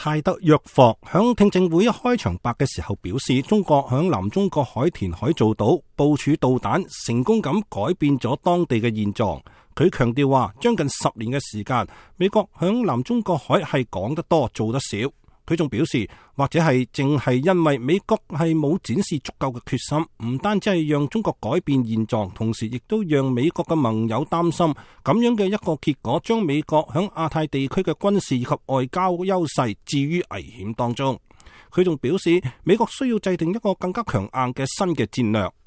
泰德約霍響聽證會一開場白嘅時候表示，中國響南中國海填海造島部署導彈，成功咁改變咗當地嘅現狀。佢強調話，將近10年嘅時間，美國響南中國海係講得多做得少。佢仲表示，或者係正係因為美國係冇展示足夠嘅決心，唔單止係讓中國改變現狀，同時亦都讓美國嘅盟友擔心，咁樣嘅一個結果，將美國響亞太地區嘅軍事以及外交優勢置於危險當中。佢仲表示，美國需要制定一個更加強硬嘅新嘅戰略。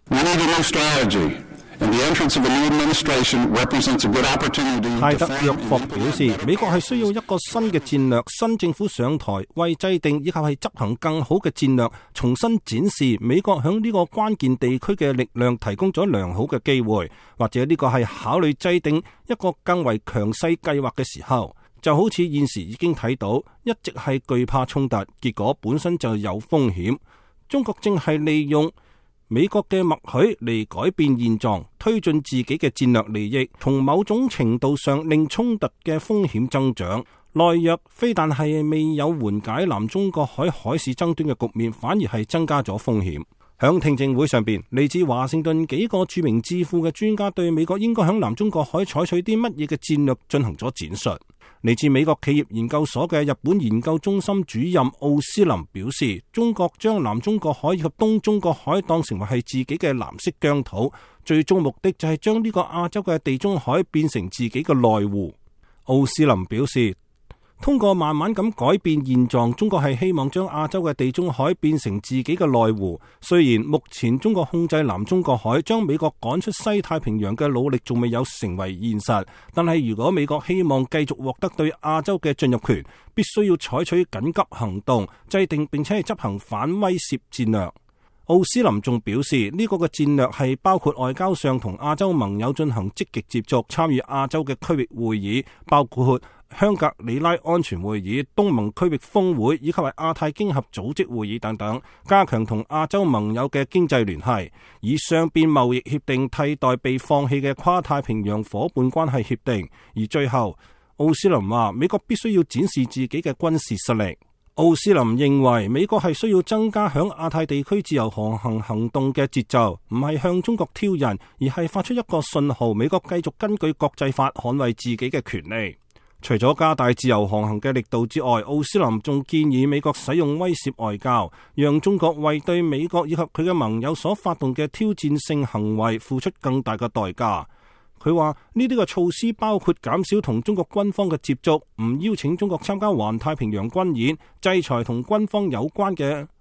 泰德約霍表示，美國係需要一個新嘅戰略，新政府上台為制定以及係執行更好嘅戰略，重新展示美國響呢個關鍵地區嘅力量提供咗良好嘅機會，或者呢個係考慮制定一個更為強勢計劃嘅時候。就好似現時已經睇到，一直係懼怕衝突，結果本身就有風險。中國正係利用美國嘅默許嚟改變現狀，推進自己嘅戰略利益，從某種程度上令衝突嘅風險增長。內約非但係未有緩解南中國海海事爭端嘅局面，反而係增加咗風險。響聽證會上邊，嚟自華盛頓幾個著名智庫嘅專家對美國應該響南中國海採取啲乜嘢嘅戰略進行咗展述。嚟自美國企業研究所嘅日本研究中心主任奧斯林表示，中國將南中國海以及東中國海當成為係自己嘅藍色疆土，最終目的就係將呢個亞洲嘅地中海變成自己嘅內湖。奧斯林表示，通過慢慢咁改變現狀，中國係希望將亞洲嘅地中海變成自己嘅內湖。雖然目前中國控制南中國海，將美國趕出西太平洋嘅努力仲未有成為現實，但係如果美國希望繼續獲得對亞洲嘅進入權，必須要採取緊急行動，制定並且係執行反威懾戰略。奧斯林仲表示，呢個嘅戰略係包括外交上同亞洲盟友進行積極接觸，參與亞洲嘅區域會議，包括香格里拉安全會議、東盟區域峰會以及係亞太經合組織會議等等，加強同亞洲盟友嘅經濟聯繫，以雙邊貿易協定替代被放棄嘅跨太平洋夥伴關係協定。而最後，奧斯林話，美國必須要展示自己嘅軍事實力。奧斯林認為，美國係需要增加響亞太地區自由航行行動嘅節奏，唔係向中國挑釁，而係發出一個信號，美國繼續根據國際法捍衛自己嘅權利。除咗加大自由航行嘅力度之外，奧斯林仲建議美國使用威懾外交，讓中國為對美國以及佢嘅盟友所發動嘅挑戰性行為付出更大嘅代價。佢話呢啲嘅措施包括減少同中國軍方嘅接觸，唔邀請中國參加環太平洋軍演，制裁同軍方有關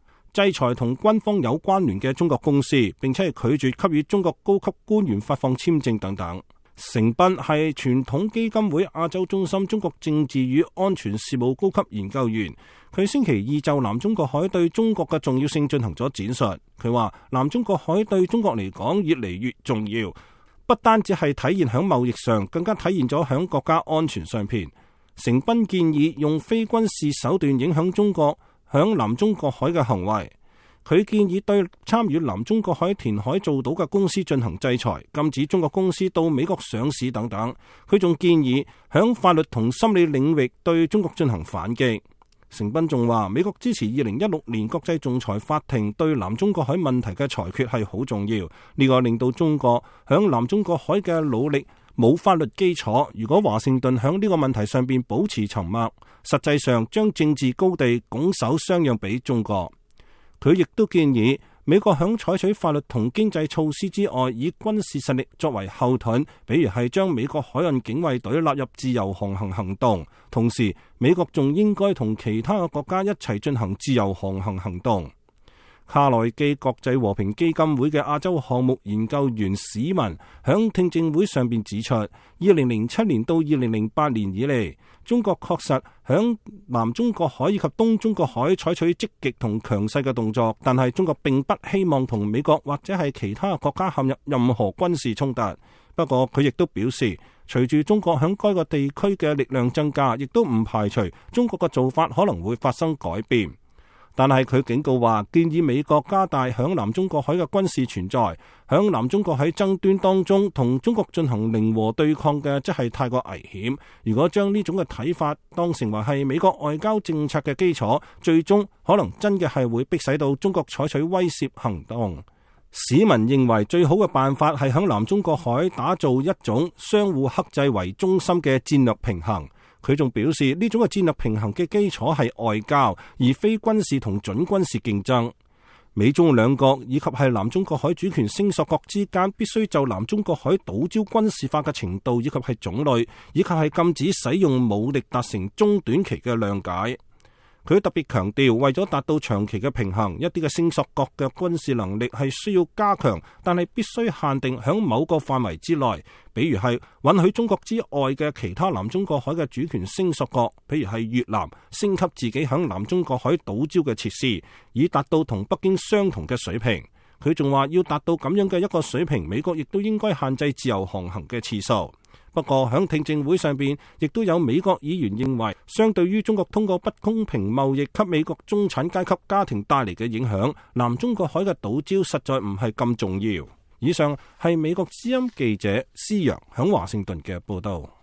聯嘅中國公司，並且係拒絕給予中國高級官員發放簽證等等。成斌係傳統基金會亞洲中心中國政治與安全事務高級研究員，佢星期二就南中國海對中國嘅重要性進行咗展述。佢話南中國海對中國嚟講越嚟越重要，不單止係體現響貿易上，更加體現咗響國家安全上邊。成斌建議用非軍事手段影響中國響南中國海嘅行為。佢建議對參與南中國海填海造島嘅公司進行制裁，禁止中國公司到美國上市等等。佢仲建議響法律同心理領域對中國進行反擊。成斌仲話，美國支持2016年國際仲裁法庭對南中國海問題嘅裁決係好重要，呢個令到中國響南中國海嘅努力冇法律基礎。如果華盛頓響呢個問題上邊保持沉默，實際上將政治高地拱手相讓俾中國。佢亦都建議美國響採取法律同經濟措施之外，以軍事實力作為後盾，比如係將美國海岸警衛隊納入自由航行行動。同時，美國仲應該同其他嘅國家一齊進行自由航行行動。卡內基國際和平基金會嘅亞洲項目研究員史文響聽證會上邊指出，2007年到2008年以嚟，中國確實響南中國海以及東中國海採取積極同強勢嘅動作，但係中國並不希望同美國或者係其他國家陷入任何軍事衝突。不過佢亦都表示，隨住中國響該個地區嘅力量增加，亦都唔排除中國嘅做法可能會發生改變。 但係佢警告話，建議美國加大響南中國海嘅軍事存在，響南中國海爭端當中同中國進行零和對抗嘅，即係太過危險。如果將呢種嘅睇法當成為係美國外交政策嘅基礎，最終可能真嘅係會迫使到中國採取威懾行動。市民認為最好嘅辦法係響南中國海打造一種相互克制為中心嘅戰略平衡。佢仲表示，呢種嘅戰略平衡嘅基礎係外交，而非軍事同準軍事競爭。美中兩國以及係南中國海主權聲索國之間，必須就南中國海島礁軍事化嘅程度以及係種類，以及係禁止使用武力達成中短期嘅諒解。佢特別強調，為咗達到長期嘅平衡，一啲嘅聲索國嘅軍事能力係需要加強，但係必須限定響某個範圍之內，比如係允許中國之外嘅其他南中國海嘅主權聲索國，比如係越南，升級自己響南中國海島礁嘅設施，以達到同北京相同嘅水平。佢仲話，要達到咁樣嘅一個水平，美國亦都應該限制自由航行嘅次數。不過喺聽證會上邊，亦都有美國議員認為，相對於中國通過不公平貿易給美國中產階級家庭帶嚟嘅影響，南中國海嘅島礁實在唔係咁重要。以上係美國之音記者施洋喺華盛頓嘅報道。